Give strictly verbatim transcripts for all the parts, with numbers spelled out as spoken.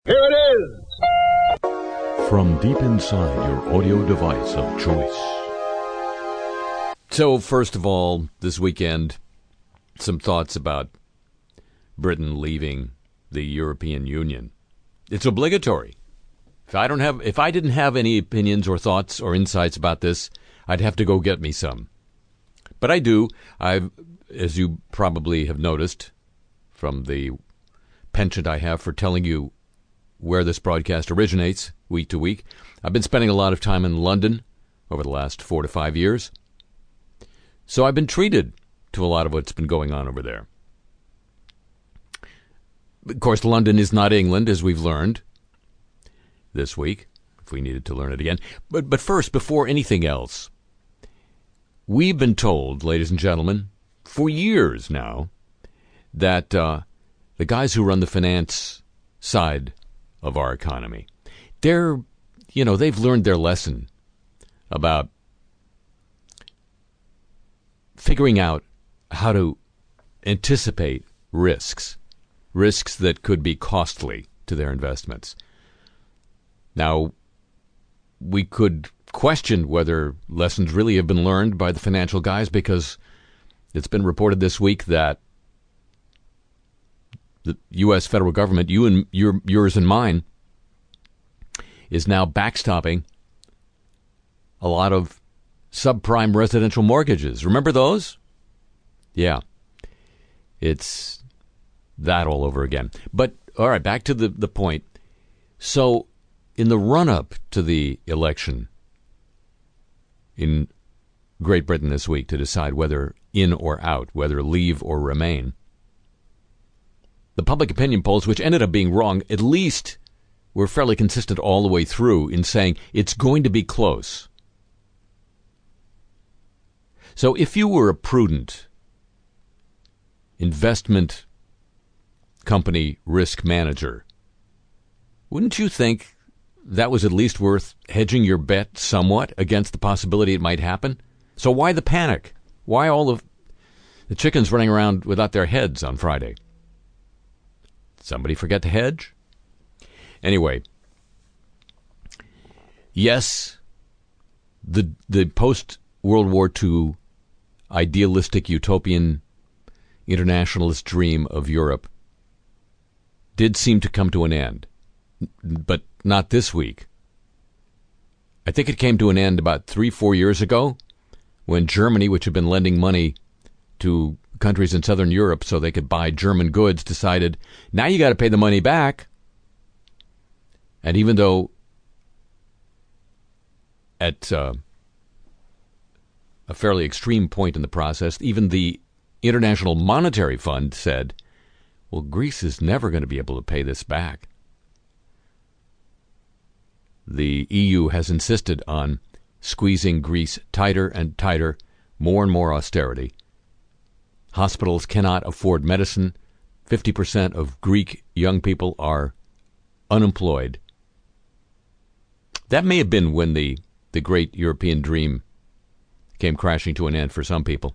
Here it is! From deep inside your audio device of choice. So, first of all, this weekend, some thoughts about Britain leaving the European Union. It's obligatory. If I don't have, if I didn't have any opinions or thoughts or insights about this, I'd have to go get me some. But I do. I've, as you probably have noticed from the penchant I have for telling you where this broadcast originates week to week, I've been spending a lot of time in London over the last four to five years. So I've been treated to a lot of what's been going on over there. Of course, London is not England, as we've learned this week, if we needed to learn it again. But but first, before anything else, we've been told, ladies and gentlemen, for years now, that uh, the guys who run the finance side of our economy, they're, you know, they've learned their lesson about figuring out how to anticipate risks, risks that could be costly to their investments. Now, we could question whether lessons really have been learned by the financial guys, because it's been reported this week that the U S federal government, you and your, yours and mine, is now backstopping a lot of subprime residential mortgages. Remember those? Yeah. It's that all over again. But, all right, back to the, the point. So, in the run-up to the election in Great Britain this week to decide whether in or out, whether leave or remain, the public opinion polls, which ended up being wrong, at least were fairly consistent all the way through in saying it's going to be close. So if you were a prudent investment company risk manager, wouldn't you think that was at least worth hedging your bet somewhat against the possibility it might happen? So why the panic? Why all of the chickens running around without their heads on Friday? Somebody forget to hedge? Anyway, yes, the the post-World War Two idealistic utopian internationalist dream of Europe did seem to come to an end, but not this week. I think it came to an end about three, four years ago when Germany, which had been lending money to countries in southern Europe so they could buy German goods, decided, now you got to pay the money back. And even though at uh, a fairly extreme point in the process, even the International Monetary Fund said, well, Greece is never going to be able to pay this back. The E U has insisted on squeezing Greece tighter and tighter, more and more austerity. Hospitals cannot afford medicine. fifty percent of Greek young people are unemployed. That may have been when the, the great European dream came crashing to an end for some people.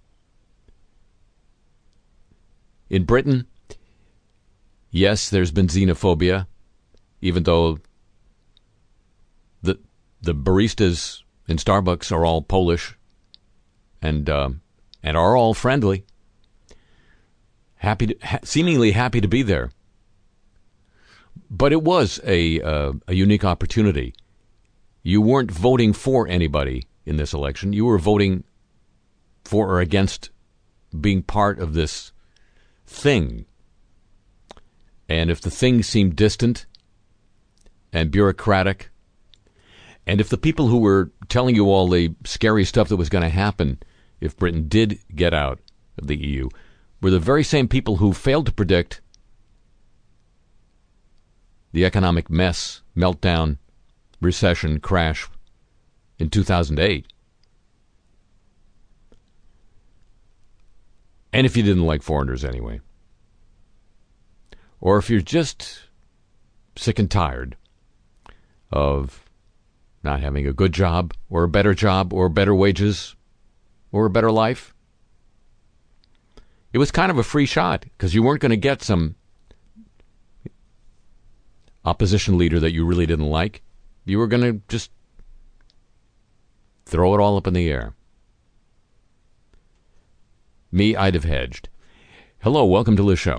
In Britain, yes, there's been xenophobia, even though the the baristas in Starbucks are all Polish and uh, and are all friendly, happy, to, ha- seemingly happy to be there. But it was a uh, a unique opportunity. You weren't voting for anybody in this election. You were voting for or against being part of this thing. And if the thing seemed distant and bureaucratic, and if the people who were telling you all the scary stuff that was going to happen if Britain did get out of the E U were the very same people who failed to predict the economic mess, meltdown, recession, crash in two thousand eight. And if you didn't like foreigners anyway, or if you're just sick and tired of not having a good job or a better job or better wages or a better life, it was kind of a free shot because you weren't going to get some opposition leader that you really didn't like, you were going to just throw it all up in the air. Me, I'd have hedged. Hello, welcome to the show.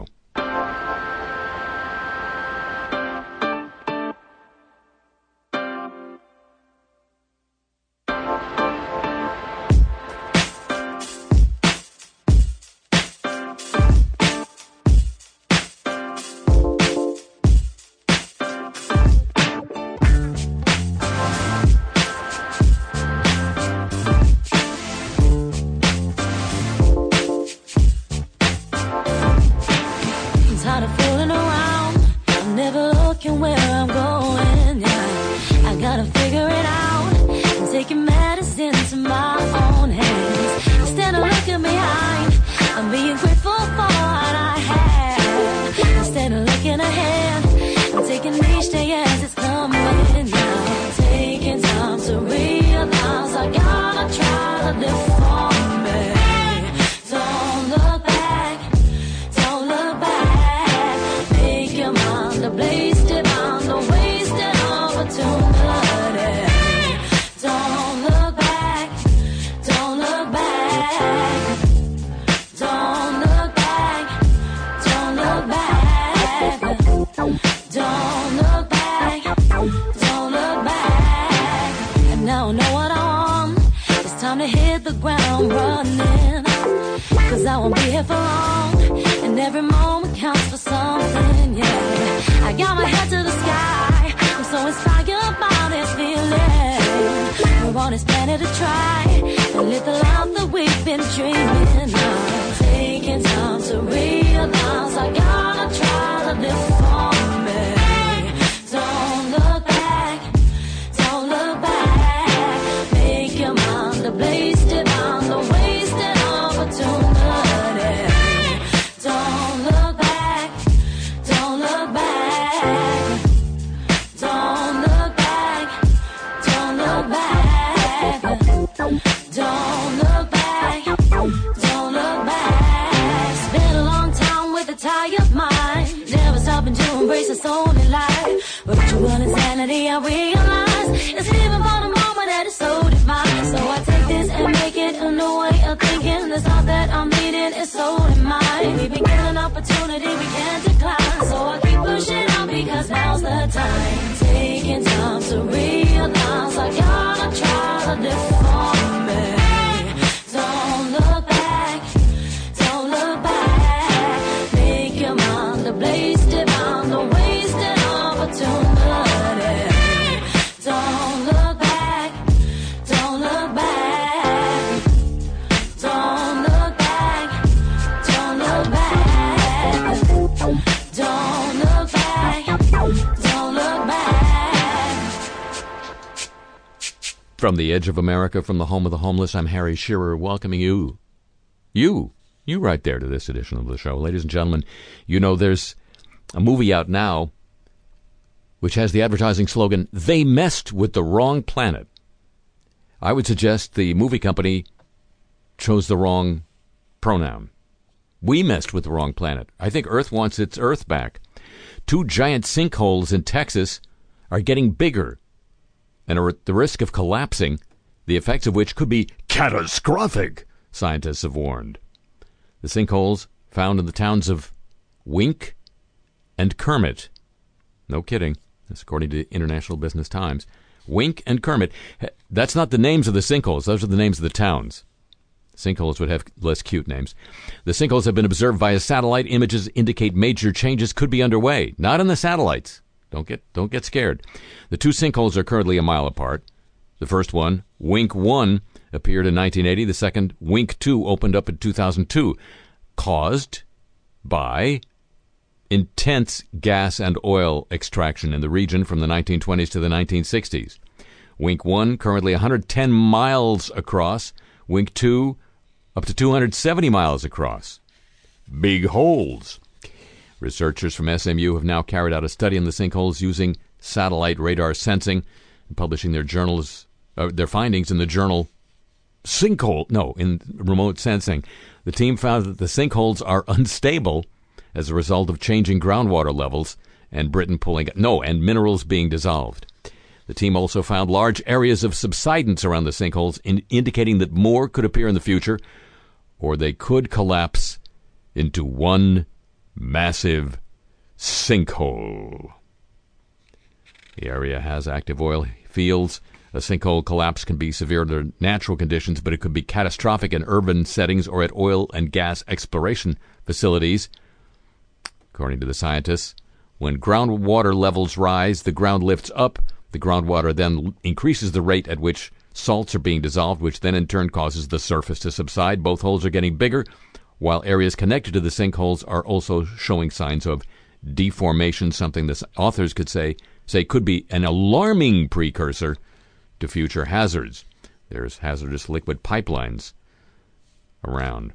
From the edge of America, from the home of the homeless, I'm Harry Shearer, welcoming you, you, you right there to this edition of the show. Ladies and gentlemen, you know there's a movie out now which has the advertising slogan, "They messed with the wrong planet." I would suggest the movie company chose the wrong pronoun. We messed with the wrong planet. I think Earth wants its Earth back. Two giant sinkholes in Texas are getting bigger and are at the risk of collapsing, the effects of which could be catastrophic, scientists have warned. The sinkholes found in the towns of Wink and Kermit. No kidding. That's according to International Business Times. Wink and Kermit. That's not the names of the sinkholes. Those are the names of the towns. Sinkholes would have less cute names. The sinkholes have been observed via satellite. Images indicate major changes could be underway. Not in the satellites. Don't get don't get scared. The two sinkholes are currently a mile apart. The first one, Wink one, appeared in nineteen eighty. The second, Wink two, opened up in two thousand two, caused by intense gas and oil extraction in the region from the nineteen twenties to the nineteen sixties. Wink one, currently one hundred ten miles across. Wink two, up to two hundred seventy miles across. Big holes. Researchers from S M U have now carried out a study in the sinkholes using satellite radar sensing and publishing their journals, uh, their findings in the journal Sinkhole, no, in Remote Sensing. The team found that the sinkholes are unstable as a result of changing groundwater levels and Britain pulling no, and minerals being dissolved. The team also found large areas of subsidence around the sinkholes, in, indicating that more could appear in the future, or they could collapse into one massive sinkhole. The area has active oil fields. A sinkhole collapse can be severe under natural conditions, but it could be catastrophic in urban settings or at oil and gas exploration facilities. According to the scientists, when groundwater levels rise, the ground lifts up. The groundwater then increases the rate at which salts are being dissolved, which then in turn causes the surface to subside. Both holes are getting bigger, while areas connected to the sinkholes are also showing signs of deformation, something the authors could say say could be an alarming precursor to future hazards. There's hazardous liquid pipelines around.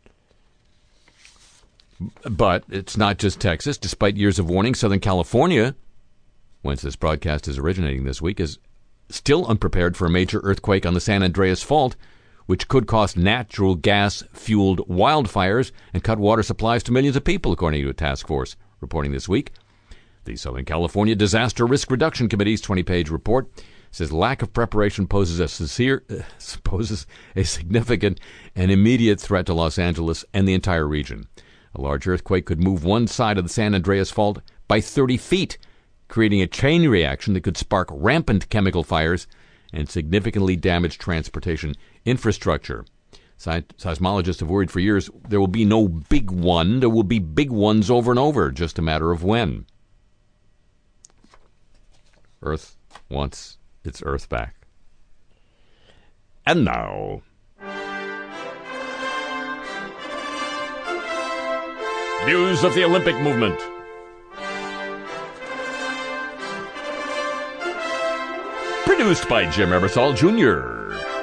But it's not just Texas. Despite years of warning, Southern California, whence this broadcast is originating this week, is still unprepared for a major earthquake on the San Andreas Fault, which could cause natural gas-fueled wildfires and cut water supplies to millions of people, according to a task force reporting this week. The Southern California Disaster Risk Reduction Committee's twenty-page report says lack of preparation poses a sincere, uh, poses a significant and immediate threat to Los Angeles and the entire region. A large earthquake could move one side of the San Andreas Fault by thirty feet, creating a chain reaction that could spark rampant chemical fires and significantly damage transportation infrastructure. Seismologists have worried for years there will be no big one. There will be big ones over and over, just a matter of when. Earth wants its Earth back. And now, news of the Olympic movement. Produced by Jim Ebersol, Junior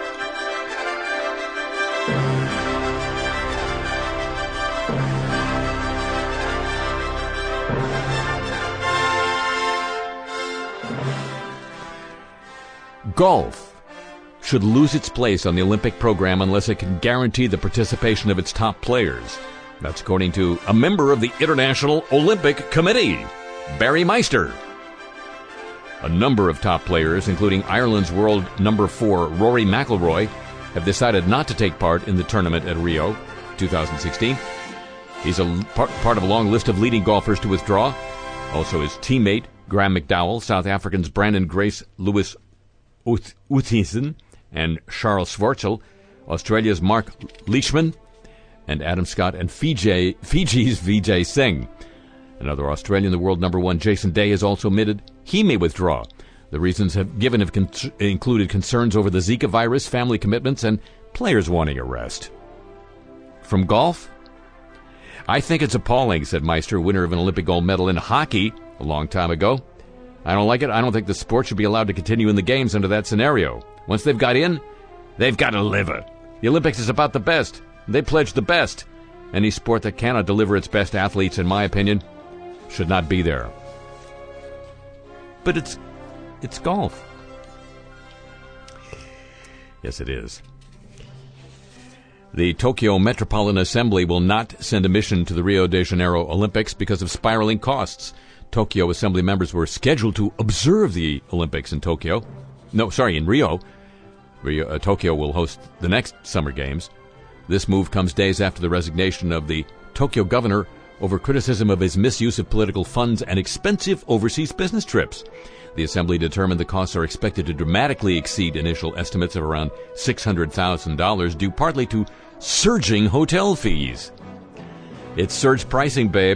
Golf should lose its place on the Olympic program unless it can guarantee the participation of its top players. That's according to a member of the International Olympic Committee, Barry Meister. A number of top players, including Ireland's world number four Rory McIlroy, have decided not to take part in the tournament at Rio twenty sixteen. He's a part, part of a long list of leading golfers to withdraw. Also his teammate, Graham McDowell, South Africans Brandon Grace, Lewis Oosthuizen, and Charles Schwartzel, Australia's Mark Leishman, and Adam Scott, and Fiji, Fiji's Vijay Singh. Another Australian, the world number one Jason Day, has also admitted he may withdraw. The reasons have given have con- included concerns over the Zika virus, family commitments, and players wanting a rest. From golf? I think it's appalling, said Meister, winner of an Olympic gold medal in hockey a long time ago. I don't like it. I don't think the sport should be allowed to continue in the games under that scenario. Once they've got in, they've got to live it. The Olympics is about the best. They pledge the best. Any sport that cannot deliver its best athletes, in my opinion, should not be there. But it's it's golf. Yes, it is. The Tokyo Metropolitan Assembly will not send a mission to the Rio de Janeiro Olympics because of spiraling costs. Tokyo Assembly members were scheduled to observe the Olympics in Tokyo. No, sorry, in Rio. Rio uh, Tokyo will host the next Summer Games. This move comes days after the resignation of the Tokyo governor over criticism of his misuse of political funds and expensive overseas business trips. The Assembly determined the costs are expected to dramatically exceed initial estimates of around six hundred thousand dollars, due partly to surging hotel fees. It's surge pricing, babe.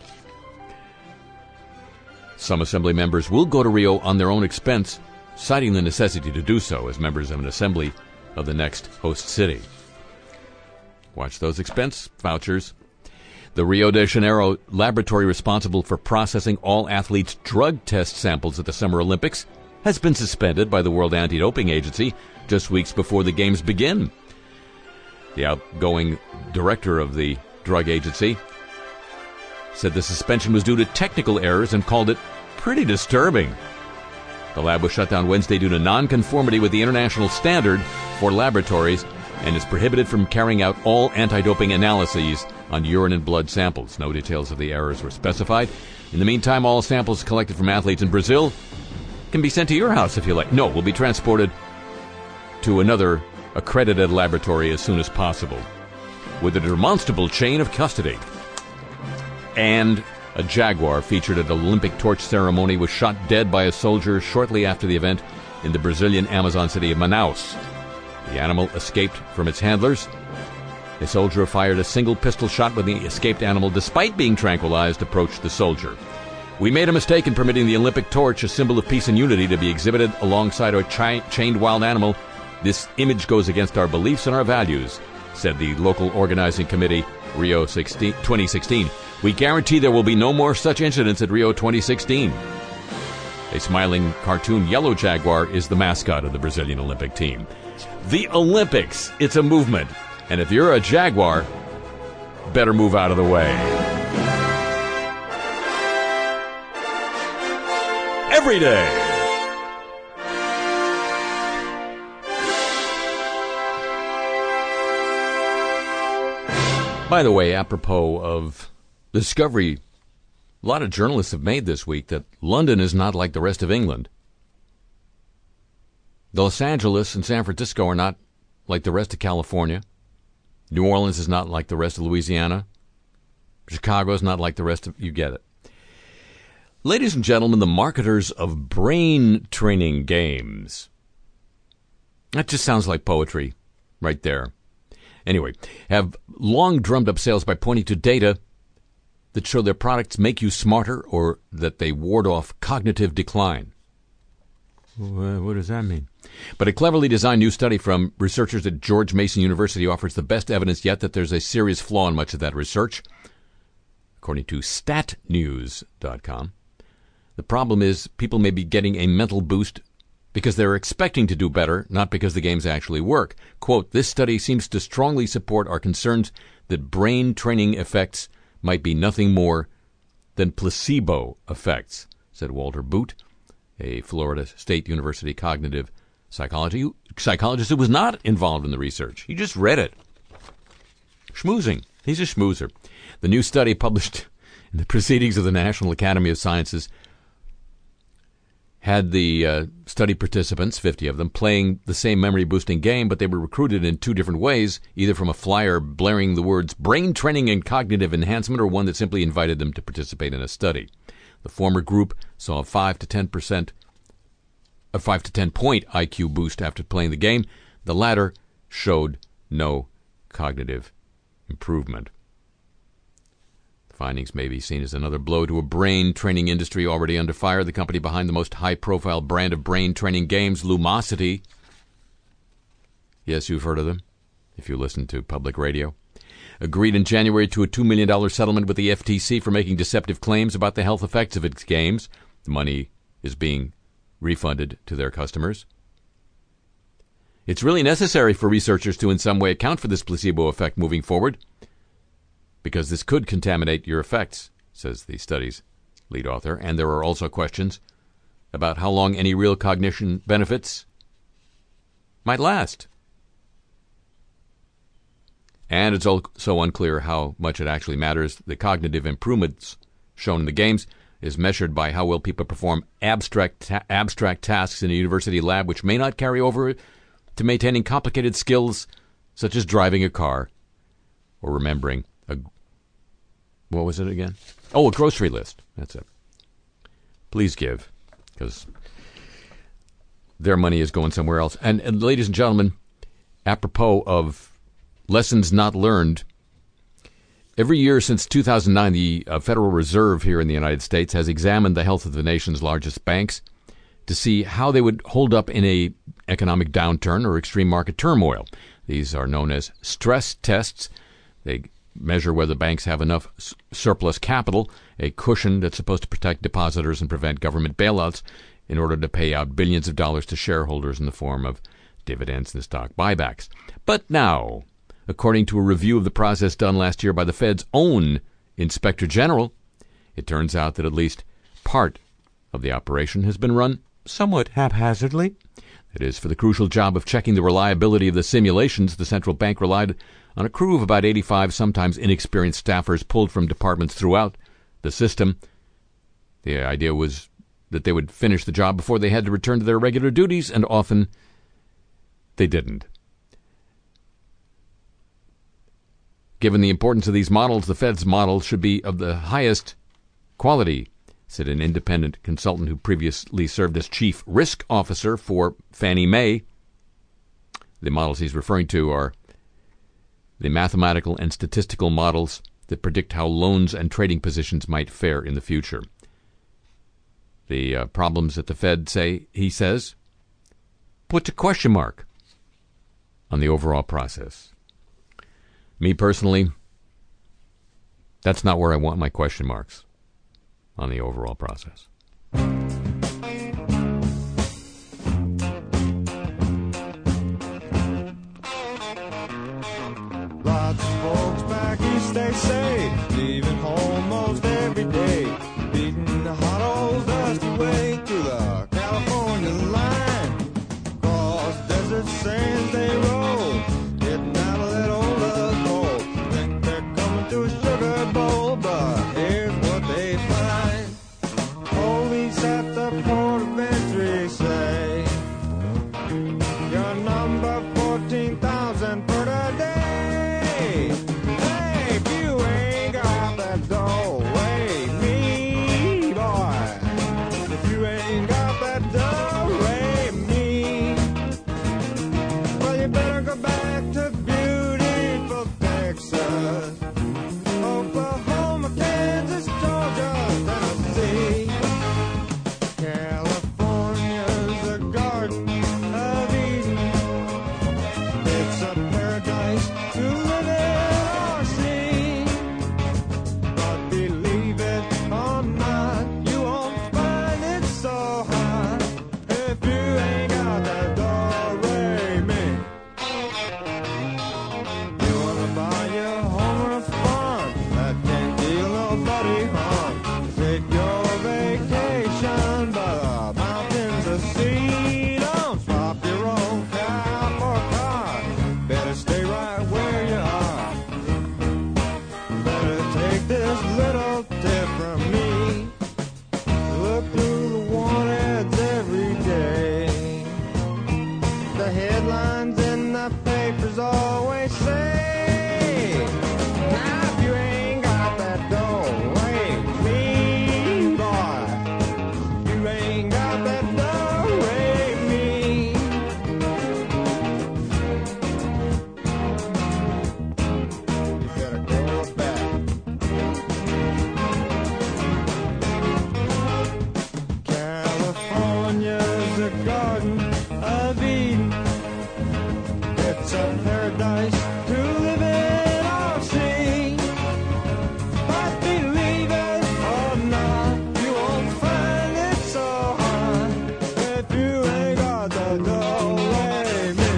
Some Assembly members will go to Rio on their own expense, citing the necessity to do so as members of an Assembly of the next host city. Watch those expense vouchers. The Rio de Janeiro laboratory responsible for processing all athletes' drug test samples at the Summer Olympics has been suspended by the World Anti-Doping Agency just weeks before the Games begin. The outgoing director of the drug agency said the suspension was due to technical errors and called it pretty disturbing. The lab was shut down Wednesday due to nonconformity with the international standard for laboratories and is prohibited from carrying out all anti-doping analyses on urine and blood samples. No details of the errors were specified. In the meantime, all samples collected from athletes in Brazil can be sent to your house if you like. No, will be transported to another accredited laboratory as soon as possible, with a demonstrable chain of custody. And a jaguar featured at an Olympic torch ceremony was shot dead by a soldier shortly after the event in the Brazilian Amazon city of Manaus. The animal escaped from its handlers. A soldier fired a single pistol shot when the escaped animal, despite being tranquilized, approached the soldier. We made a mistake in permitting the Olympic torch, a symbol of peace and unity, to be exhibited alongside a chi- chained wild animal. This image goes against our beliefs and our values, said the local organizing committee, Rio twenty sixteen. We guarantee there will be no more such incidents at Rio twenty sixteen. A smiling cartoon yellow jaguar is the mascot of the Brazilian Olympic team. The Olympics, it's a movement. And if you're a jaguar, better move out of the way. Every day. By the way, apropos of the discovery, a lot of journalists have made this week that London is not like the rest of England. Los Angeles and San Francisco are not like the rest of California. New Orleans is not like the rest of Louisiana. Chicago is not like the rest of... You get it. Ladies and gentlemen, the marketers of brain training games. That just sounds like poetry right there. Anyway, have long drummed up sales by pointing to data that show their products make you smarter or that they ward off cognitive decline. What does that mean? But a cleverly designed new study from researchers at George Mason University offers the best evidence yet that there's a serious flaw in much of that research. According to stat news dot com, the problem is people may be getting a mental boost because they're expecting to do better, not because the games actually work. Quote, this study seems to strongly support our concerns that brain training effects might be nothing more than placebo effects, said Walter Boot, a Florida State University cognitive psychology psychologist who was not involved in the research. He just read it. Schmoozing. He's a schmoozer. The new study published in the Proceedings of the National Academy of Sciences had the uh, study participants, fifty of them, playing the same memory-boosting game, but they were recruited in two different ways, either from a flyer blaring the words brain training and cognitive enhancement, or one that simply invited them to participate in a study. The former group saw a five to ten percent, a five to ten point I Q boost after playing the game. The latter showed no cognitive improvement. The findings may be seen as another blow to a brain training industry already under fire. The company behind the most high-profile brand of brain training games, Lumosity. Yes, you've heard of them, if you listen to public radio. Agreed in January to a two million dollars settlement with the F T C for making deceptive claims about the health effects of its games. The money is being refunded to their customers. It's really necessary for researchers to in some way account for this placebo effect moving forward, because this could contaminate your effects, says the study's lead author. And there are also questions about how long any real cognition benefits might last. And it's also unclear how much it actually matters. The cognitive improvements shown in the games is measured by how well people perform abstract ta- abstract tasks in a university lab, which may not carry over to maintaining complicated skills such as driving a car or remembering a, what was it again? Oh, a grocery list. That's it. Please give, because their money is going somewhere else. And, and ladies and gentlemen, apropos of lessons not learned, every year since two thousand nine, the uh, Federal Reserve here in the United States has examined the health of the nation's largest banks to see how they would hold up in a economic downturn or extreme market turmoil. These are known as stress tests. They measure whether banks have enough s- surplus capital, a cushion that's supposed to protect depositors and prevent government bailouts in order to pay out billions of dollars to shareholders in the form of dividends and stock buybacks. But now, according to a review of the process done last year by the Fed's own Inspector General, it turns out that at least part of the operation has been run somewhat haphazardly. That is, for the crucial job of checking the reliability of the simulations, the central bank relied on a crew of about eighty-five, sometimes inexperienced staffers pulled from departments throughout the system The idea was that they would finish the job before they had to return to their regular duties, and often they didn't. Given the importance of these models, the Fed's model should be of the highest quality, said an independent consultant who previously served as chief risk officer for Fannie Mae. The models he's referring to are the mathematical and statistical models that predict how loans and trading positions might fare in the future. The uh, problems at the Fed, say, he says, put a question mark on the overall process. Me personally, that's not where I want my question marks on the overall process. Lots of folks back east, they say, leaving home most every day, beating the hot old dusty way to the California line. Cross desert sands they roll, getting out of that old cold. Think they're coming to a sugar bowl, but here's what they find. Police at the port of entry say, your number fourteen thousand per day. Hey, if you ain't got that dough, wait me, boy. If you ain't got that dough, wait me. Well, you better go back to beautiful Texas, Oklahoma, Kansas, Georgia, Tennessee. California's a garden of Eden. It's a paradise to live in or see. But believe it or not, you won't find it so hot if you ain't got that do-re-mi. You wanna buy your home or a farm that can't deal nobody harm. Take your vacation by the mountains of sea. Don't swap your own car for a car. Better stay right where you are. Better take this little tip from me. Look through the want ads every day. The headlines in the papers always say, now if you ain't got that dough, wait me, boy. You ain't got that dough, wait me. You better go back. California's a garden of Eden. It's a paradise to live in or see. But believe it or not, you won't find it so hot if you ain't got the do-re-mi.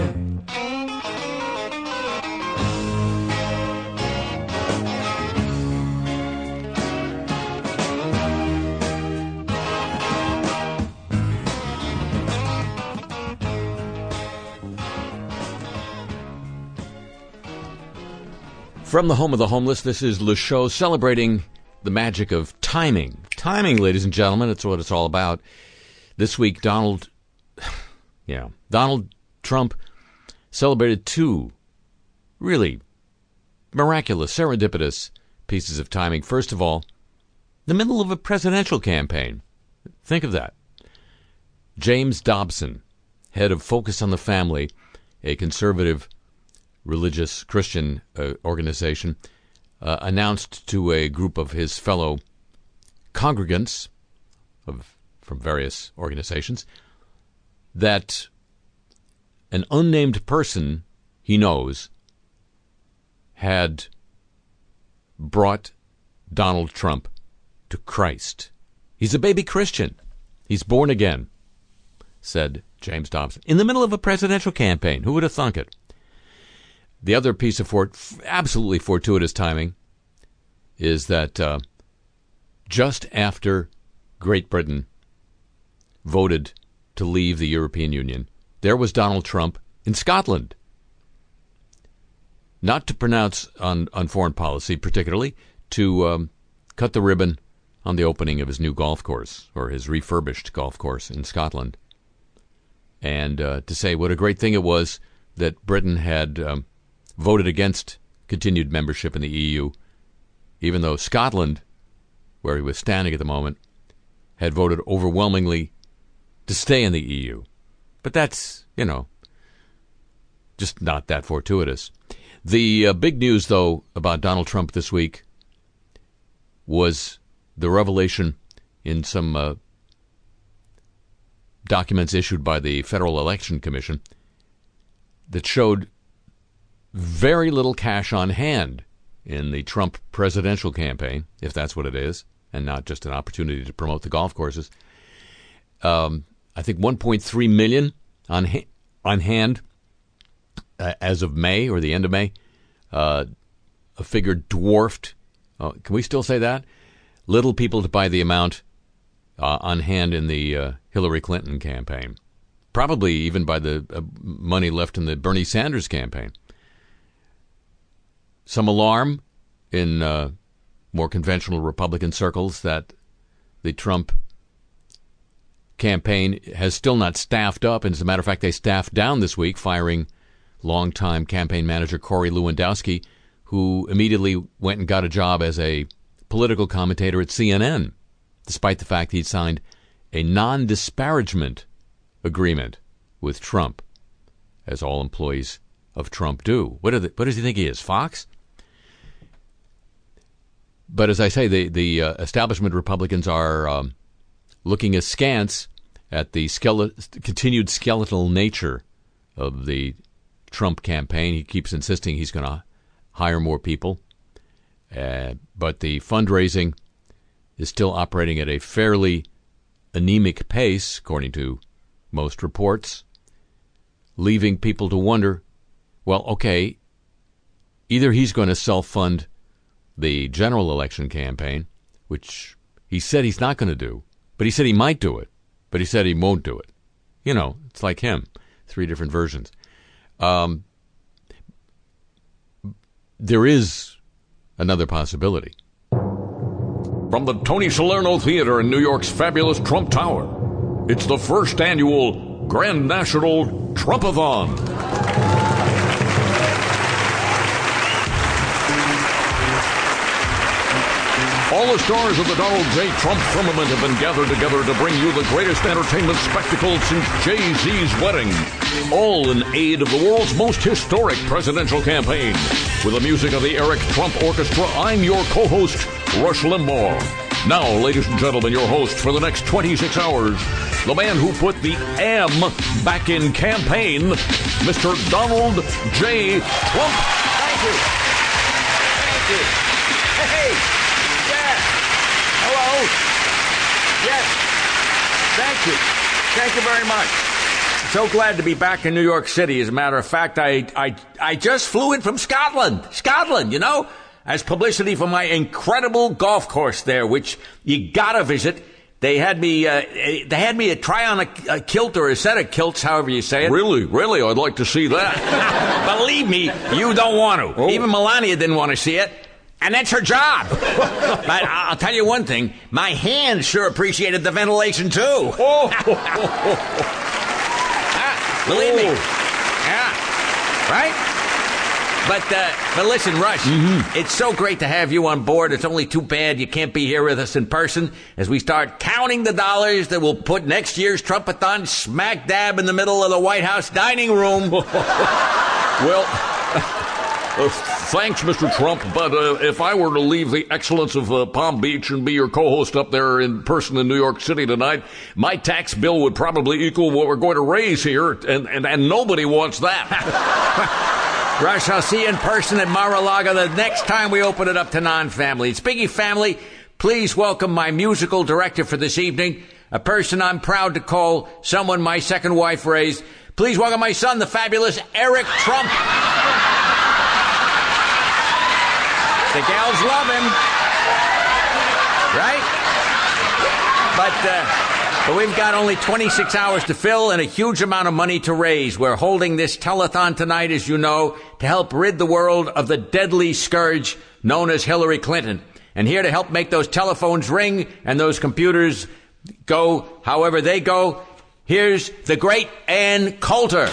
From the home of the homeless, this is Le Show, celebrating the magic of timing. Timing, ladies and gentlemen, it's what it's all about. This week, Donald, yeah, Donald Trump celebrated two really miraculous, serendipitous pieces of timing. First of all, the middle of a presidential campaign. Think of that. James Dobson, head of Focus on the Family, a conservative religious Christian uh, organization, uh, announced to a group of his fellow congregants of from various organizations that an unnamed person he knows had brought Donald Trump to Christ. He's a baby Christian. He's born again, said James Dobson, in the middle of a presidential campaign. Who would have thunk it? The other piece of fort, absolutely fortuitous timing is that uh, just after Great Britain voted to leave the European Union, there was Donald Trump in Scotland. Not to pronounce on, on foreign policy particularly, to um, cut the ribbon on the opening of his new golf course, or his refurbished golf course in Scotland, and uh, to say what a great thing it was that Britain had um, voted against continued membership in the E U, even though Scotland, where he was standing at the moment, had voted overwhelmingly to stay in the E U. But that's, you know, just not that fortuitous. The uh, big news, though, about Donald Trump this week was the revelation in some uh, documents issued by the Federal Election Commission that showed very little cash on hand in the Trump presidential campaign, if that's what it is, and not just an opportunity to promote the golf courses. Um, I think one point three million dollars on ha- on hand uh, as of May, or the end of May, uh, a figure dwarfed. Uh, can we still say that? Little people to buy the amount uh, on hand in the uh, Hillary Clinton campaign. Probably even by the uh, money left in the Bernie Sanders campaign. Some alarm in uh, more conventional Republican circles that the Trump campaign has still not staffed up. And as a matter of fact, they staffed down this week, firing longtime campaign manager Corey Lewandowski, who immediately went and got a job as a political commentator at C N N, despite the fact he'd signed a non-disparagement agreement with Trump, as all employees of Trump do. What, are the, what does he think he is, Fox? But as I say, the, the uh, establishment Republicans are um, looking askance at the skele- continued skeletal nature of the Trump campaign. He keeps insisting he's going to hire more people. Uh, but the fundraising is still operating at a fairly anemic pace, according to most reports, leaving people to wonder, well, okay, either he's going to self-fund the general election campaign, which he said he's not going to do, but he said he might do it, but he said he won't do it. You know, it's like him, three different versions. Um, there is another possibility. From the Tony Salerno Theater in New York's fabulous Trump Tower, it's the first annual Grand National Trumpathon. All the stars of the Donald J. Trump firmament have been gathered together to bring you the greatest entertainment spectacle since Jay-Z's wedding. All in aid of the world's most historic presidential campaign. With the music of the Eric Trump Orchestra, I'm your co-host, Rush Limbaugh. Now, ladies and gentlemen, your host for the next twenty-six hours, the man who put the M back in campaign, Mister Donald J. Trump. Thank you. Thank you. Hey. Yeah. Hello. Yes. Thank you. Thank you very much. So glad to be back in New York City. As a matter of fact, I I I just flew in from Scotland. Scotland, you know, as publicity for my incredible golf course there, which you gotta visit. They had me uh, they had me try on a, a kilt or a set of kilts, however you say it. Really? Really? I'd like to see that. Believe me, you don't want to. Oh. Even Melania didn't want to see it. And that's her job. But I'll tell you one thing. My hands sure appreciated the ventilation, too. Oh. ah, believe me. Yeah. Right? But, uh, but listen, Rush, mm-hmm. It's so great to have you on board. It's only too bad you can't be here with us in person as we start counting the dollars that will put next year's Trumpathon smack dab in the middle of the White House dining room. Well... Uh, thanks, Mister Trump, but uh, if I were to leave the excellence of uh, Palm Beach and be your co-host up there in person in New York City tonight, my tax bill would probably equal what we're going to raise here, and, and, and nobody wants that. Rush, I'll see you in person at Mar-a-Lago the next time we open it up to non-family. Speaking of family, please welcome my musical director for this evening, a person I'm proud to call someone my second wife raised. Please welcome my son, the fabulous Eric Trump. The gals love him, right? But, uh, but we've got only twenty-six hours to fill and a huge amount of money to raise. We're holding this telethon tonight, as you know, to help rid the world of the deadly scourge known as Hillary Clinton. And here to help make those telephones ring and those computers go however they go, here's the great Ann Coulter.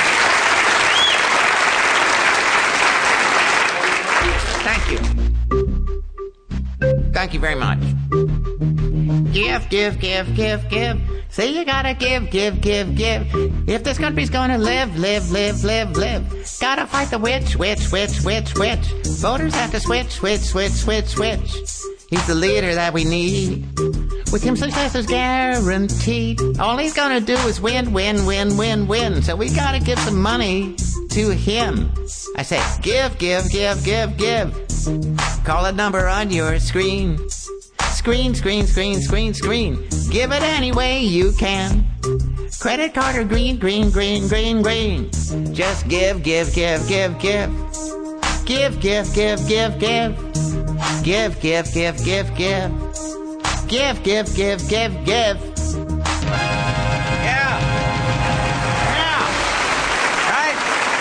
Thank you. Thank you very much. Give, give, give, give, give. See, you gotta give, give, give, give. If this country's gonna live, live, live, live, live, gotta fight the witch, witch, witch, witch, witch. Voters have to switch, switch, switch, switch, switch. He's the leader that we need. With him, success is guaranteed. All he's gonna do is win, win, win, win, win. So we gotta give some money to him. I say, give, give, give, give, give. Call a number on your screen. Screen, screen, screen, screen, screen. Give it any way you can. Credit card or green, green, green, green, green. Just give, give, give, give, give. Give, give, give, give, give. Give, give, give, give, give. Give, give, give, give, give. Yeah. Yeah. Right?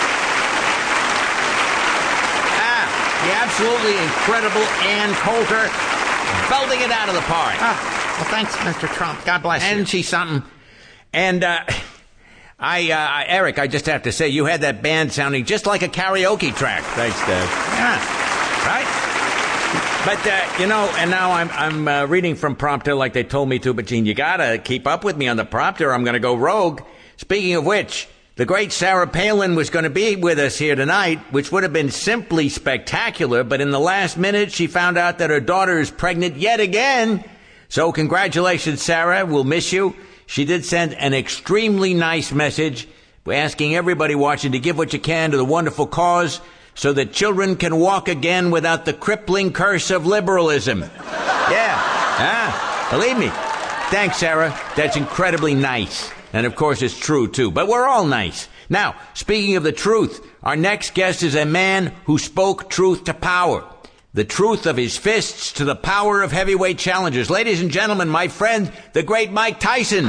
Ah, the absolutely incredible Ann Coulter. Belting it out of the park. Ah, well, thanks, Mister Trump. God bless you. Isn't she something? And, uh, I, uh, Eric, I just have to say, you had that band sounding just like a karaoke track. Thanks, Dad. Yeah. Right? But, uh, you know, and now I'm, I'm, uh, reading from prompter like they told me to, but Gene, you gotta keep up with me on the prompter or I'm gonna go rogue. Speaking of which, the great Sarah Palin was going to be with us here tonight, which would have been simply spectacular, but in the last minute, she found out that her daughter is pregnant yet again. So congratulations, Sarah. We'll miss you. She did send an extremely nice message asking everybody watching to give what you can to the wonderful cause so that children can walk again without the crippling curse of liberalism. Yeah. Ah, believe me. Thanks, Sarah. That's incredibly nice. And, of course, it's true, too. But we're all nice. Now, speaking of the truth, our next guest is a man who spoke truth to power. The truth of his fists to the power of heavyweight challengers. Ladies and gentlemen, my friend, the great Mike Tyson.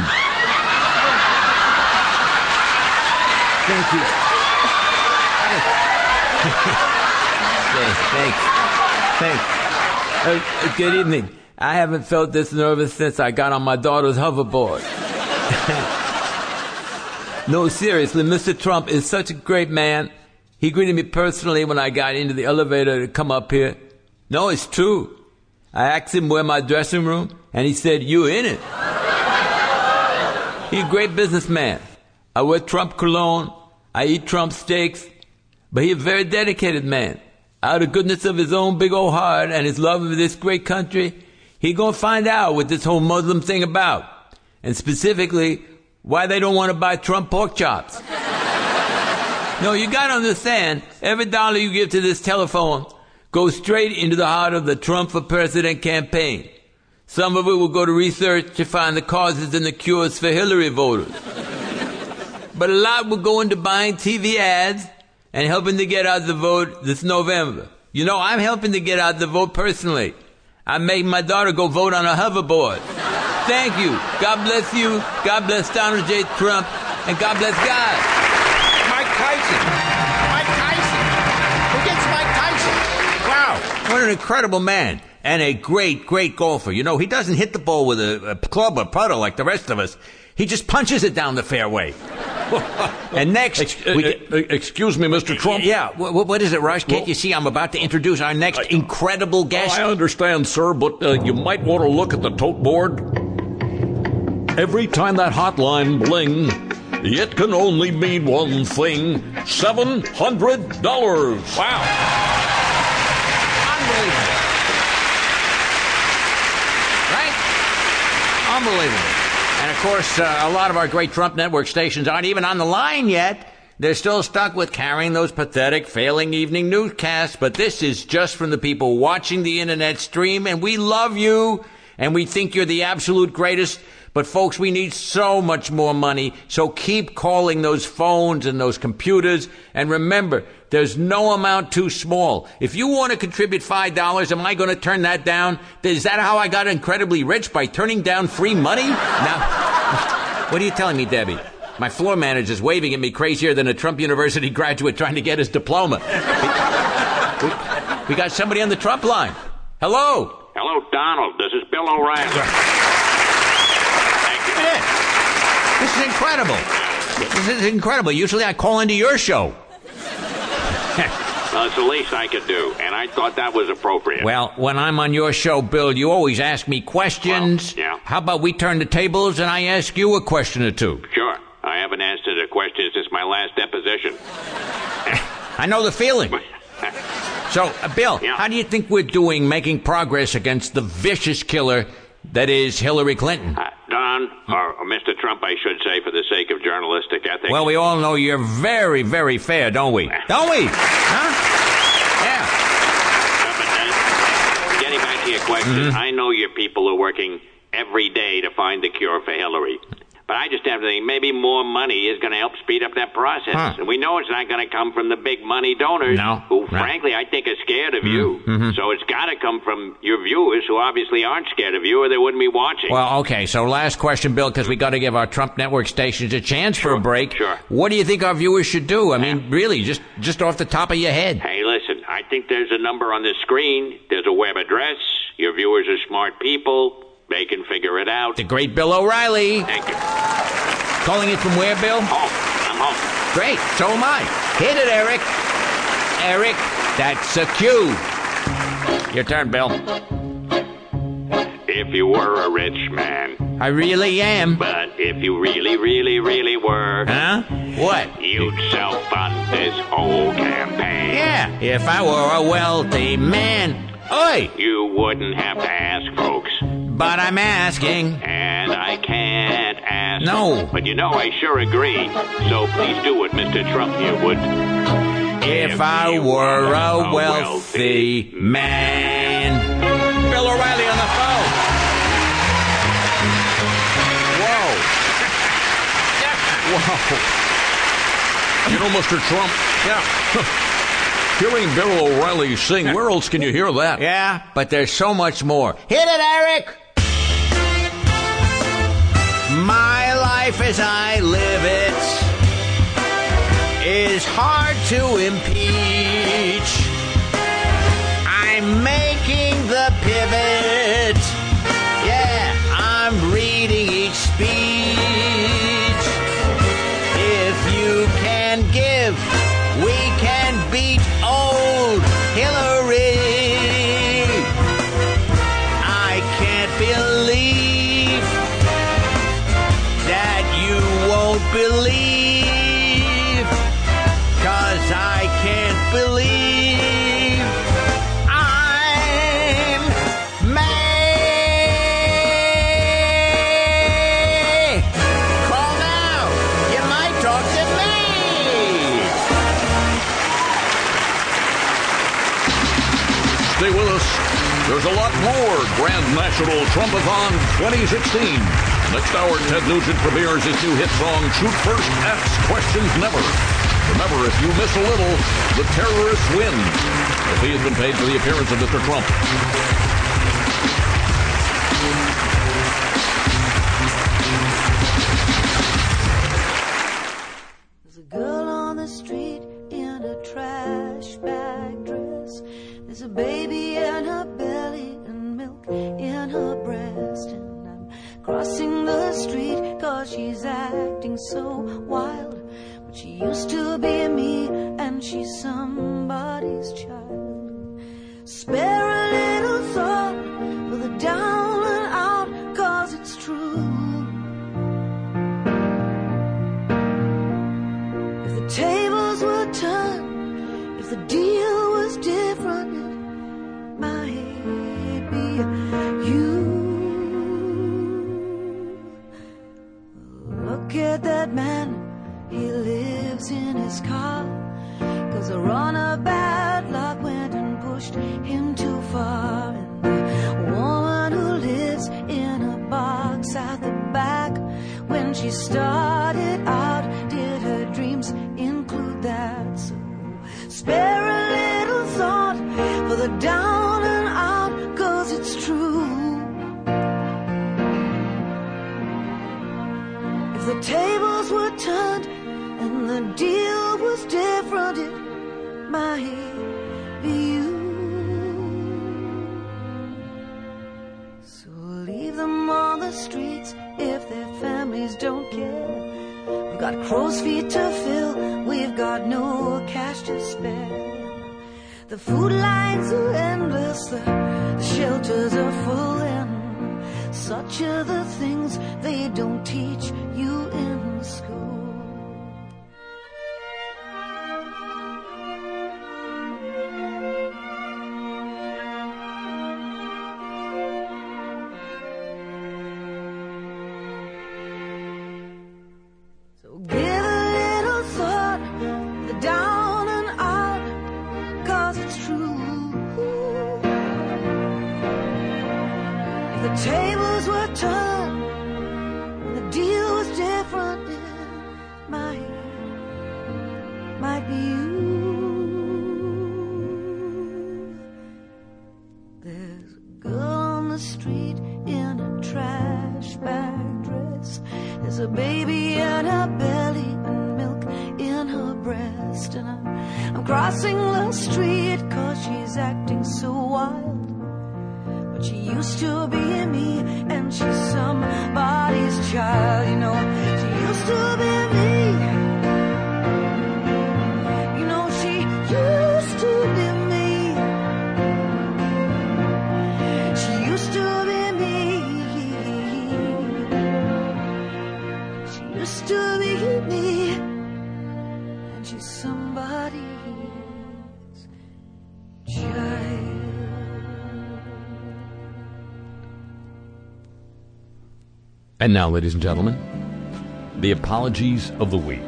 Thank you. Thanks. Thanks. Uh, good evening. I haven't felt this nervous since I got on my daughter's hoverboard. No, seriously, Mister Trump is such a great man. He greeted me personally when I got into the elevator to come up here. No, it's true. I asked him where my dressing room, and he said, you in it. He's a great businessman. I wear Trump cologne. I eat Trump steaks. But he's a very dedicated man. Out of the goodness of his own big old heart and his love of this great country, he gonna find out what this whole Muslim thing about. And specifically, why they don't want to buy Trump pork chops. No, you got to understand, every dollar you give to this telephone goes straight into the heart of the Trump for President campaign. Some of it will go to research to find the causes and the cures for Hillary voters. But a lot will go into buying T V ads and helping to get out the vote this November. You know, I'm helping to get out the vote personally. I'm making my daughter go vote on a hoverboard. Thank you. God bless you. God bless Donald J. Trump. And God bless God. Mike Tyson. Mike Tyson. Who gets Mike Tyson? Wow. What an incredible man. And a great, great golfer. You know, he doesn't hit the ball with a, a club or putter like the rest of us. He just punches it down the fairway. And next... Ex- we get, uh, excuse me, Mister Trump? Yeah, what, what is it, Rush? Can't well, you see I'm about to introduce our next I, incredible guest? I understand, sir, but uh, you might want to look at the tote board. Every time that hotline bling, it can only mean one thing. seven hundred dollars. Wow. Unbelievable. Right? Unbelievable. And, of course, uh, a lot of our great Trump Network stations aren't even on the line yet. They're still stuck with carrying those pathetic, failing evening newscasts. But this is just from the people watching the Internet stream, and we love you, and we think you're the absolute greatest. But, folks, we need so much more money, so keep calling those phones and those computers. And remember, there's no amount too small. If you want to contribute five dollars, am I going to turn that down? Is that how I got incredibly rich, by turning down free money? Now, what are you telling me, Debbie? My floor manager's waving at me crazier than a Trump University graduate trying to get his diploma. We, we, we got somebody on the Trump line. Hello? Hello, Donald. This is Bill O'Reilly. Thank you. Yeah. This is incredible. This is incredible. Usually I call into your show. Well, it's the least I could do, and I thought that was appropriate. Well, when I'm on your show, Bill, you always ask me questions. Well, yeah. How about we turn the tables and I ask you a question or two? Sure. I haven't answered a question since my last deposition. I know the feeling. So, uh, Bill, Yeah. how do you think we're doing making progress against the vicious killer that is Hillary Clinton? Uh, Don, or, or Mister Trump, I should say, for the sake of journalistic ethics. Well, we all know you're very, very fair, don't we? Don't we? Huh? Yeah. Uh, but, uh, getting back to your question, Mm-hmm. I know your people are working every day to find the cure for Hillary. But I just have to think maybe more money is going to help speed up that process. Huh. And we know it's not going to come from the big money donors No. who, No. frankly, I think are scared of you. Mm-hmm. So it's got to come from your viewers who obviously aren't scared of you or they wouldn't be watching. Well, okay, so last question, Bill, because we got to give our Trump Network stations a chance for a break. sure. What do you think our viewers should do? I mean, really, just, just off the top of your head. Hey, listen, I think there's a number on the screen. There's a web address. Your viewers are smart people. They can figure it out. The great Bill O'Reilly. Thank you. Calling it from where, Bill? Home. I'm home. Great, so am I. Hit it, Eric. Eric, that's a cue. Your turn, Bill. If you were a rich man, I really am. but if you really, really, really were, Huh? What? you'd self-fund this whole campaign. Yeah, if I were a wealthy man. Oi, You wouldn't have to ask folks. but I'm asking. And I can't ask. No. But you know, I sure agree. So please do what Mister Trump here would. If I were a wealthy man. Bill O'Reilly on the phone. Whoa. You know, Mister Trump, hearing Bill O'Reilly sing, where else can you hear that? Yeah, but there's so much more. Hit it, Eric! My life as I live it is hard to impeach. I'm making the pivot. Yeah, I'm reading each speech. If you can give, we can beat old Hillary. I can't believe that you won't believe, 'cause I can't believe I'm May. Call now. You might talk to me. Stay with us. There's a lot more Grand National Trumpathon twenty sixteen. Next hour, Ted Nugent premieres his new hit song, Shoot First, Ask Questions Never. Remember, if you miss a little, the terrorists win. The fee has been paid for the appearance of Mister Trump. There's a girl on the street in a trash bag dress. There's a baby in her belly and milk in her breast. And I'm crossing the street 'cause she's acting so wild. But she used to be me and she's somebody's child. Spare a little thought for the down and out, 'cause it's true. If the tables were turned, if the deal was different, it might be you. Look at that man, he lives in his car, 'cause a run of bad luck went and pushed him too far. And the woman who lives in a box at the back, when she started out, did her dreams include that? So spare a little thought for the down and out, 'cause it's true. If the tables were turned and the deal was different, it might be you. babies don't care. We've got crow's feet to fill, we've got no cash to spare. The food lines are endless, the, the shelters are full, and such are the things they don't teach you in school. Tables were turned, and the deal was different. It might, might be you. There's a girl on the street in a trash bag dress. There's a baby in her belly and milk in her breast. And I'm, I'm crossing the street 'cause she's acting so wild. She used to be me, and she's somebody's child, you know. She used to be me. You know, she used to be me. She used to be me. She used to be me, and she's somebody's child. And now, ladies and gentlemen, the apologies of the week.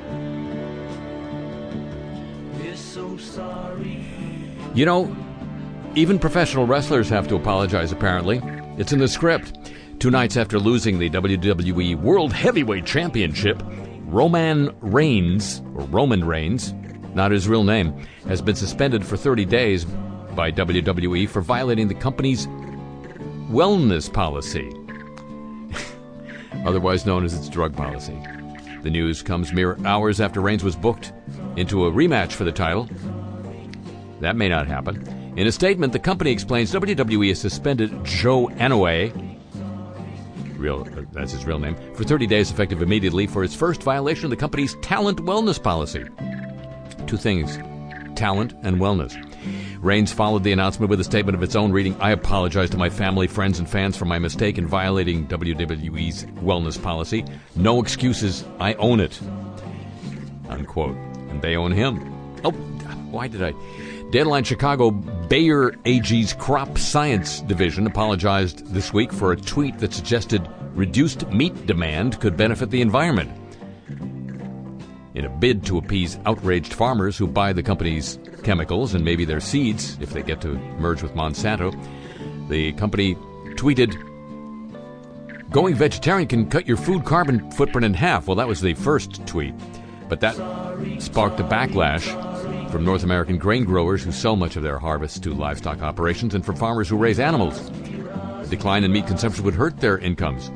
We're so sorry. You know, even professional wrestlers have to apologize, apparently. It's in the script. Two nights after losing the W W E World Heavyweight Championship, Roman Reigns, or Roman Reigns, not his real name, has been suspended for thirty days by W W E for violating the company's wellness policy, otherwise known as its drug policy. The news comes mere hours after Reigns was booked into a rematch for the title. That may not happen. In a statement, the company explains W W E has suspended Joe Anoa'i, real, that's his real name, for thirty days effective immediately for his first violation of the company's talent wellness policy. Two things, talent and wellness. Reigns followed the announcement with a statement of its own reading, "I apologize to my family, friends, and fans for my mistake in violating W W E's wellness policy. No excuses. I own it." Unquote. And they own him. Oh, why did I? Deadline Chicago Bayer A G's Crop Science Division apologized this week for a tweet that suggested reduced meat demand could benefit the environment. In a bid to appease outraged farmers who buy the company's chemicals and maybe their seeds if they get to merge with Monsanto, the company tweeted, "Going vegetarian can cut your food carbon footprint in half." Well, that was the first tweet, but that sparked a backlash from North American grain growers who sell much of their harvests to livestock operations and from farmers who raise animals. A decline in meat consumption would hurt their incomes.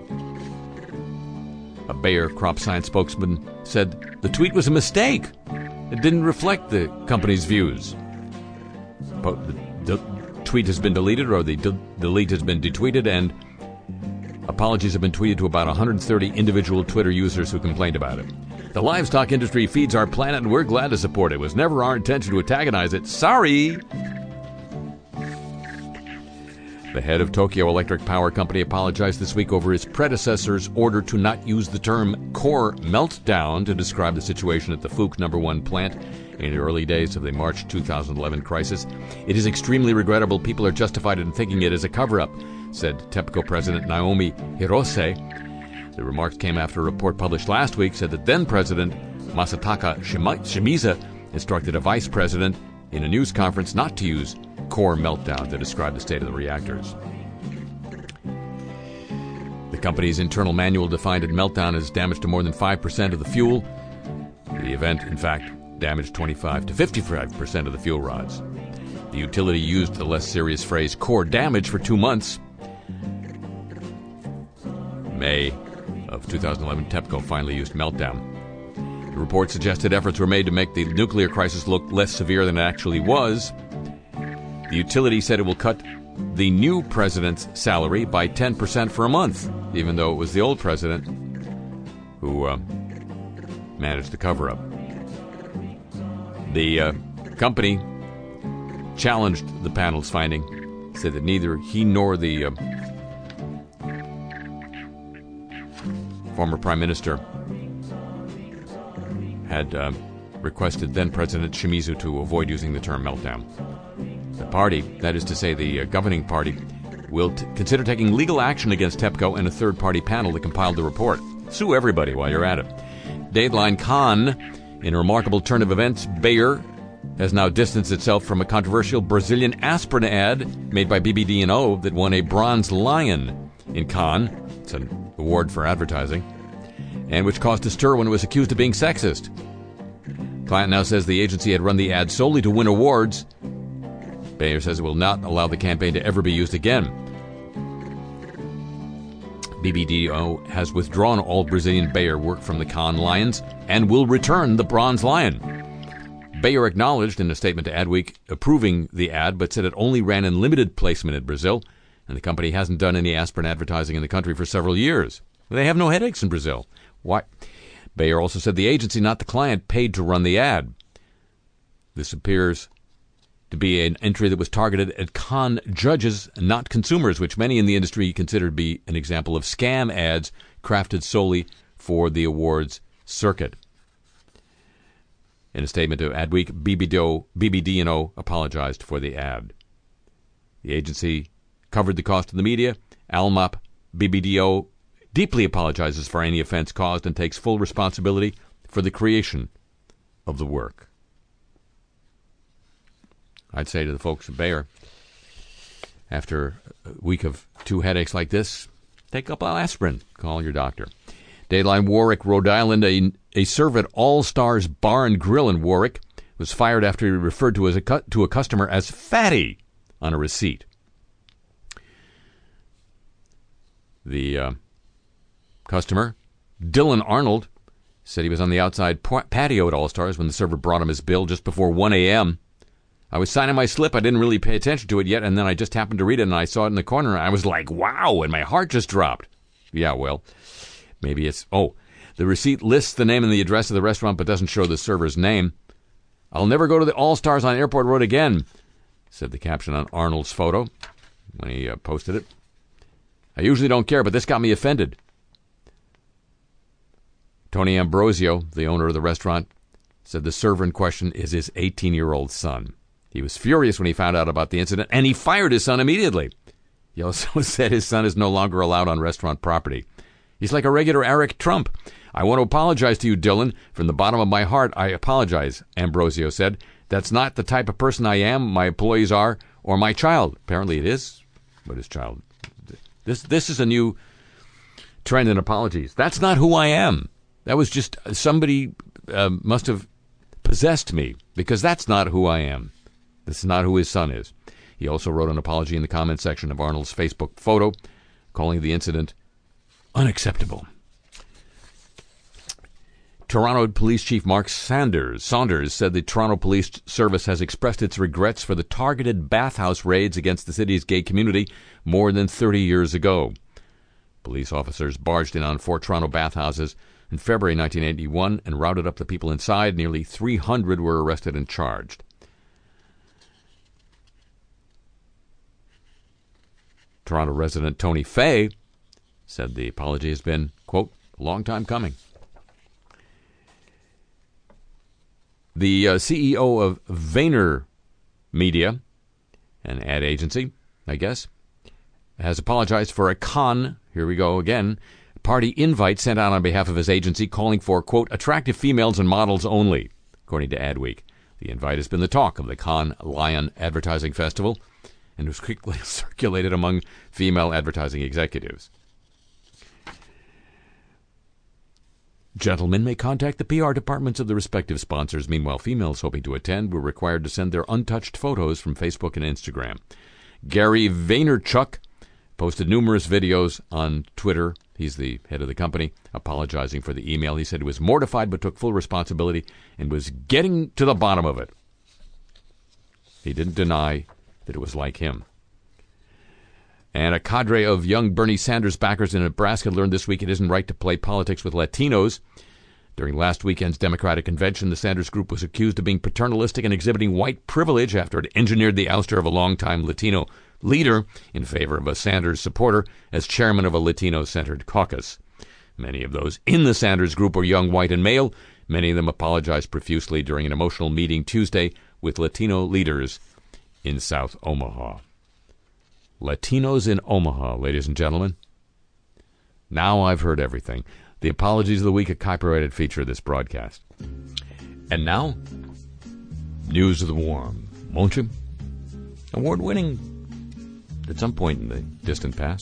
A Bayer Crop Science spokesman said the tweet was a mistake. It didn't reflect the company's views. But the, the tweet has been deleted, or the de- delete has been detweeted, and apologies have been tweeted to about one hundred thirty individual Twitter users who complained about it. "The livestock industry feeds our planet, and we're glad to support it. It was never our intention to antagonize it. Sorry!" The head of Tokyo Electric Power Company apologized this week over his predecessor's order to not use the term core meltdown to describe the situation at the Fuke number one plant in the early days of the March two thousand eleven crisis. "It is extremely regrettable. People are justified in thinking it is a cover-up," said TEPCO President Naomi Hirose. The remarks came after a report published last week said that then-President Masataka Shimizu instructed a vice president in a news conference not to use core meltdown to describe the state of the reactors. The company's internal manual defined a meltdown as damage to more than five percent of the fuel. The event, in fact, damaged twenty-five to fifty-five percent of the fuel rods. The utility used the less serious phrase core damage for two months. May of two thousand eleven, TEPCO finally used meltdown. The report suggested efforts were made to make the nuclear crisis look less severe than it actually was. The utility said it will cut the new president's salary by ten percent for a month, even though it was the old president who uh, managed the cover-up. The uh, company challenged the panel's finding, said that neither he nor the uh, former prime minister had uh, requested then-President Shimizu to avoid using the term meltdown. The party, that is to say the uh, governing party, will t- consider taking legal action against TEPCO and a third-party panel that compiled the report. Sue everybody while you're at it. Dateline Khan, in a remarkable turn of events, Bayer has now distanced itself from a controversial Brazilian aspirin ad made by B B D and O that won a Bronze Lion in Cannes. It's an award for advertising, and which caused a stir when it was accused of being sexist. Client now says the agency had run the ad solely to win awards. Bayer says it will not allow the campaign to ever be used again. B B D O has withdrawn all Brazilian Bayer work from the Cannes Lions and will return the Bronze Lion. Bayer acknowledged in a statement to Adweek approving the ad, but said it only ran in limited placement in Brazil, and the company hasn't done any aspirin advertising in the country for several years. They have no headaches in Brazil. Why? Bayer also said the agency, not the client, paid to run the ad. This appears to be an entry that was targeted at con judges, not consumers, which many in the industry consider to be an example of scam ads crafted solely for the awards circuit. In a statement to Adweek, B B D and O apologized for the ad. The agency covered the cost of the media. Almap B B D O deeply apologizes for any offense caused and takes full responsibility for the creation of the work. I'd say to the folks at Bayer, after a week of two headaches like this, take up aspirin. Call your doctor. Dateline Warwick, Rhode Island, a, a server at All Stars Bar and Grill in Warwick was fired after he referred to as a cu- to a customer as fatty on a receipt. The uh, customer, Dylan Arnold, said he was on the outside patio at All Stars when the server brought him his bill just before one a.m. I was signing my slip. I didn't really pay attention to it yet, and then I just happened to read it, and I saw it in the corner, and I was like, wow, and my heart just dropped. Yeah, well, maybe it's... Oh, the receipt lists the name and the address of the restaurant, but doesn't show the server's name. I'll never go to the All-Stars on Airport Road again, said the caption on Arnold's photo when he uh, posted it. I usually don't care, but this got me offended. Tony Ambrosio, the owner of the restaurant, said the server in question is his eighteen-year-old son. He was furious when he found out about the incident, and he fired his son immediately. He also said his son is no longer allowed on restaurant property. He's like a regular Eric Trump. I want to apologize to you, Dylan. From the bottom of my heart, I apologize, Ambrosio said. That's not the type of person I am, my employees are, or my child. Apparently it is. But his child. This, this is a new trend in apologies. That's not who I am. That was just somebody uh, must have possessed me, because that's not who I am. This is not who his son is. He also wrote an apology in the comment section of Arnold's Facebook photo, calling the incident unacceptable. Toronto Police Chief Mark Sanders, Saunders said the Toronto Police Service has expressed its regrets for the targeted bathhouse raids against the city's gay community more than thirty years ago. Police officers barged in on four Toronto bathhouses in February nineteen eighty-one and routed up the people inside. Nearly three hundred were arrested and charged. Toronto resident Tony Fay said the apology has been, quote, a long time coming. The uh, C E O of Vayner Media, an ad agency, I guess, has apologized for a con, here we go again, party invite sent out on behalf of his agency calling for, quote, attractive females and models only, according to Adweek. The invite has been the talk of the Cannes Lion Advertising Festival and was quickly circulated among female advertising executives. Gentlemen may contact the P R departments of the respective sponsors. Meanwhile, females hoping to attend were required to send their untouched photos from Facebook and Instagram. Gary Vaynerchuk posted numerous videos on Twitter. He's the head of the company, apologizing for the email. He said he was mortified but took full responsibility and was getting to the bottom of it. He didn't deny that it was like him. And a cadre of young Bernie Sanders backers in Nebraska learned this week it isn't right to play politics with Latinos. During last weekend's Democratic convention, the Sanders group was accused of being paternalistic and exhibiting white privilege after it engineered the ouster of a longtime Latino leader in favor of a Sanders supporter as chairman of a Latino-centered caucus. Many of those in the Sanders group were young, white, and male. Many of them apologized profusely during an emotional meeting Tuesday with Latino leaders in South Omaha. Latinos in Omaha, ladies and gentlemen. Now I've heard everything. The apologies of the week, a copyrighted feature of this broadcast. And now, news of the warm, won't you? Award-winning at some point in the distant past.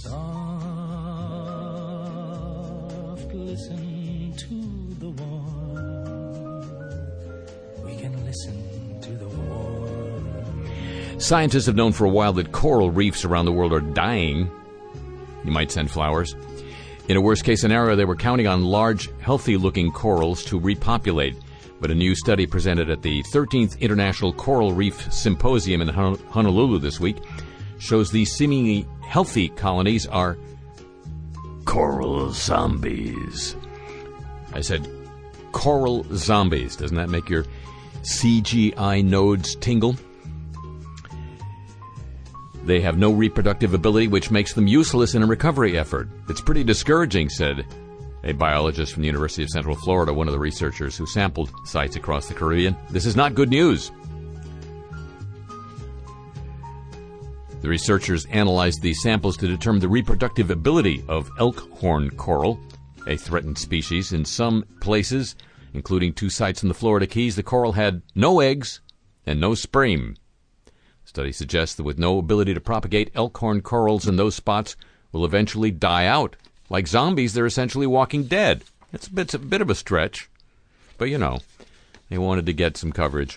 Soft, listen to the warm. We can listen to the warm. Scientists have known for a while that coral reefs around the world are dying. You might send flowers. In a worst-case scenario, they were counting on large, healthy-looking corals to repopulate. But a new study presented at the thirteenth International Coral Reef Symposium in Honolulu this week shows these seemingly healthy colonies are coral zombies. I said coral zombies. Doesn't that make your C G I nodes tingle? They have no reproductive ability, which makes them useless in a recovery effort. It's pretty discouraging, said a biologist from the University of Central Florida, one of the researchers who sampled sites across the Caribbean. This is not good news. The researchers analyzed these samples to determine the reproductive ability of elkhorn coral, a threatened species. In some places, including two sites in the Florida Keys, the coral had no eggs and no sperm. The study suggests that with no ability to propagate, elkhorn corals in those spots will eventually die out. Like zombies, they're essentially walking dead. It's a bit, it's a bit of a stretch, but you know, they wanted to get some coverage.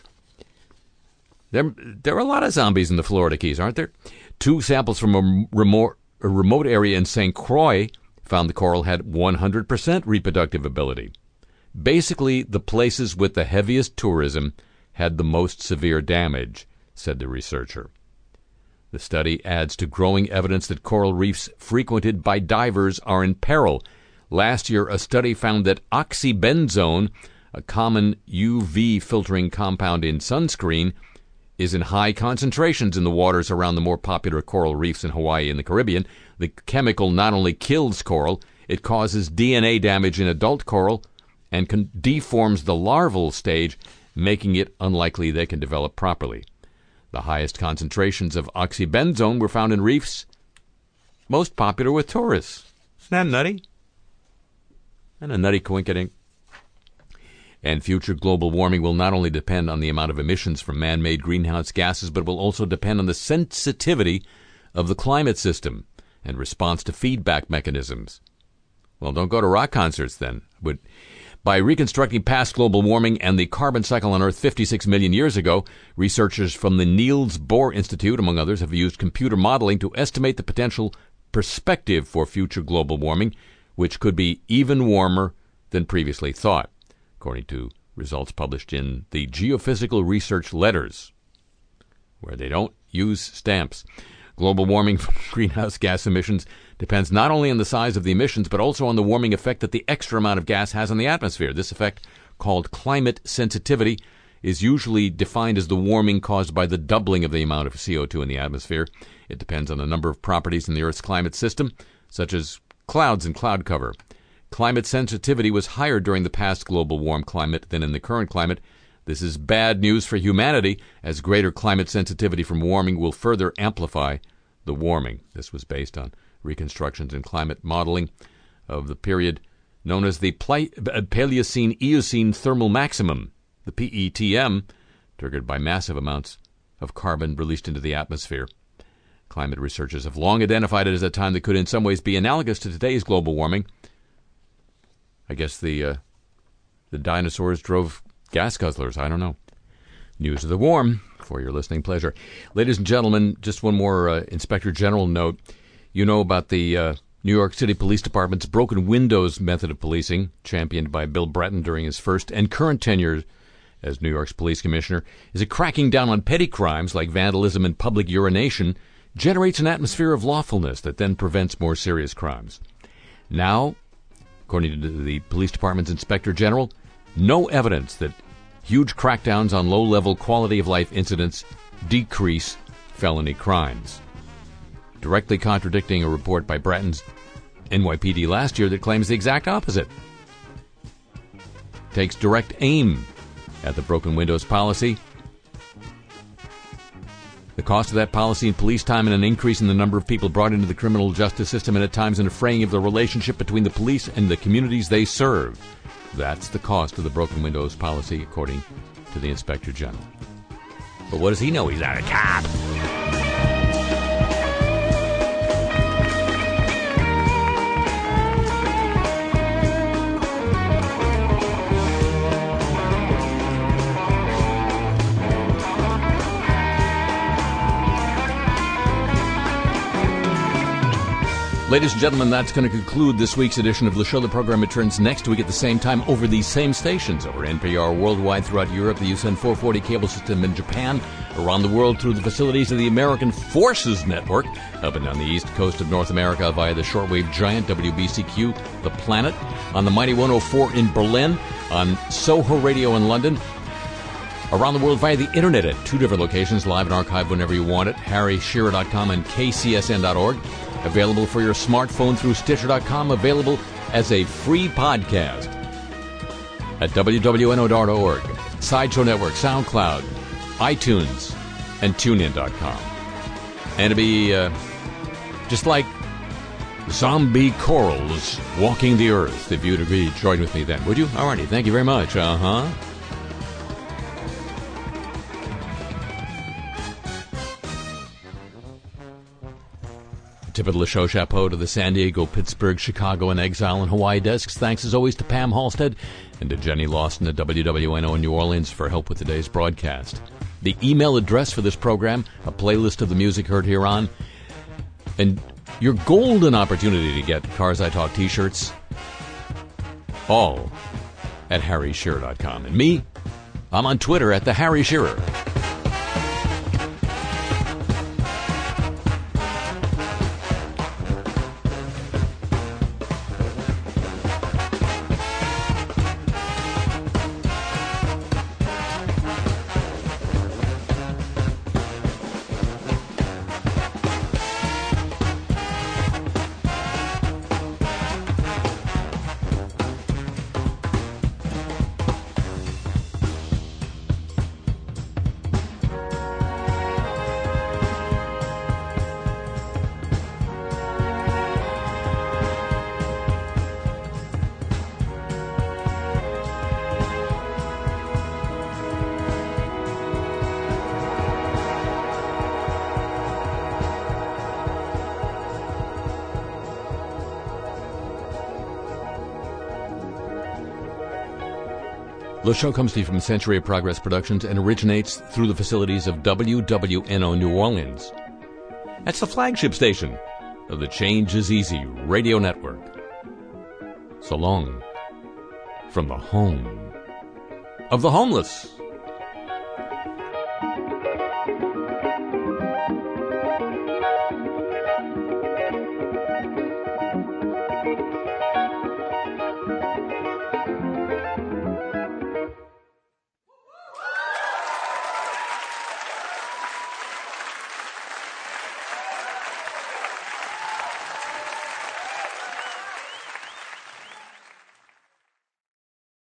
There, there are a lot of zombies in the Florida Keys, aren't there? Two samples from a remote, a remote area in Saint Croix found the coral had one hundred percent reproductive ability. Basically, the places with the heaviest tourism had the most severe damage, said the researcher. The study adds to growing evidence that coral reefs frequented by divers are in peril. Last year, a study found that oxybenzone, a common U V filtering compound in sunscreen, is in high concentrations in the waters around the more popular coral reefs in Hawaii and the Caribbean. The chemical not only kills coral, it causes D N A damage in adult coral and con- deforms the larval stage, making it unlikely they can develop properly. The highest concentrations of oxybenzone were found in reefs most popular with tourists. Isn't that nutty? And a nutty coinkydink. And future global warming will not only depend on the amount of emissions from man-made greenhouse gases, but will also depend on the sensitivity of the climate system and response to feedback mechanisms. Well, don't go to rock concerts then. But by reconstructing past global warming and the carbon cycle on Earth fifty-six million years ago, researchers from the Niels Bohr Institute, among others, have used computer modeling to estimate the potential perspective for future global warming, which could be even warmer than previously thought, according to results published in the Geophysical Research Letters, where they don't use stamps. Global warming from greenhouse gas emissions depends not only on the size of the emissions, but also on the warming effect that the extra amount of gas has on the atmosphere. This effect, called climate sensitivity, is usually defined as the warming caused by the doubling of the amount of C O two in the atmosphere. It depends on a number of properties in the Earth's climate system, such as clouds and cloud cover. Climate sensitivity was higher during the past global warm climate than in the current climate. This is bad news for humanity, as greater climate sensitivity from warming will further amplify the warming. This was based on reconstructions and climate modeling of the period known as the Paleocene-Eocene thermal maximum, the P E T M, triggered by massive amounts of carbon released into the atmosphere. Climate researchers have long identified it as a time that could in some ways be analogous to today's global warming. I guess the uh, the dinosaurs drove gas guzzlers. I don't know. News of the warm for your listening pleasure. Ladies and gentlemen, just one more uh, Inspector General note. You know about the uh, New York City Police Department's broken windows method of policing, championed by Bill Bratton during his first and current tenure as New York's police commissioner. Is it cracking down on petty crimes like vandalism and public urination, generates an atmosphere of lawfulness that then prevents more serious crimes. Now, according to the police department's inspector general, no evidence that huge crackdowns on low-level quality-of-life incidents decrease felony crimes, directly contradicting a report by Bratton's N Y P D last year that claims the exact opposite. Takes direct aim at the broken windows policy. The cost of that policy in police time and an increase in the number of people brought into the criminal justice system, and at times in a fraying of the relationship between the police and the communities they serve. That's the cost of the broken windows policy, according to the Inspector General. But what does he know? He's not a cop. Ladies and gentlemen, that's going to conclude this week's edition of the show. The program returns next week at the same time over these same stations, over N P R worldwide throughout Europe, the U S N four forty cable system in Japan, around the world through the facilities of the American Forces Network, up and down the east coast of North America via the shortwave giant W B C Q, The Planet, on the mighty one oh four in Berlin, on Soho Radio in London, around the world via the internet at two different locations, live and archived whenever you want it, harry shearer dot com and k c s n dot org. Available for your smartphone through Stitcher dot com. Available as a free podcast at w w n o dot org, Sideshow Network, SoundCloud, iTunes, and TuneIn dot com. And to be uh, just like zombie corals walking the earth, if you'd agree, join with me then, would you? Alrighty, thank you very much. Uh-huh. Tip of the show chapeau to the San Diego, Pittsburgh, Chicago, and Exile and Hawaii desks. Thanks as always to Pam Halstead and to Jenny Lawson at W W N O in New Orleans for help with today's broadcast. The email address for this program, a playlist of the music heard here on, and your golden opportunity to get Cars I Talk t-shirts, all at harry shearer dot com. And me, I'm on Twitter at the Harry Shearer. The show comes to you from Century of Progress Productions and originates through the facilities of W W N O New Orleans. That's the flagship station of the Change is Easy radio network. So long from the home of the homeless.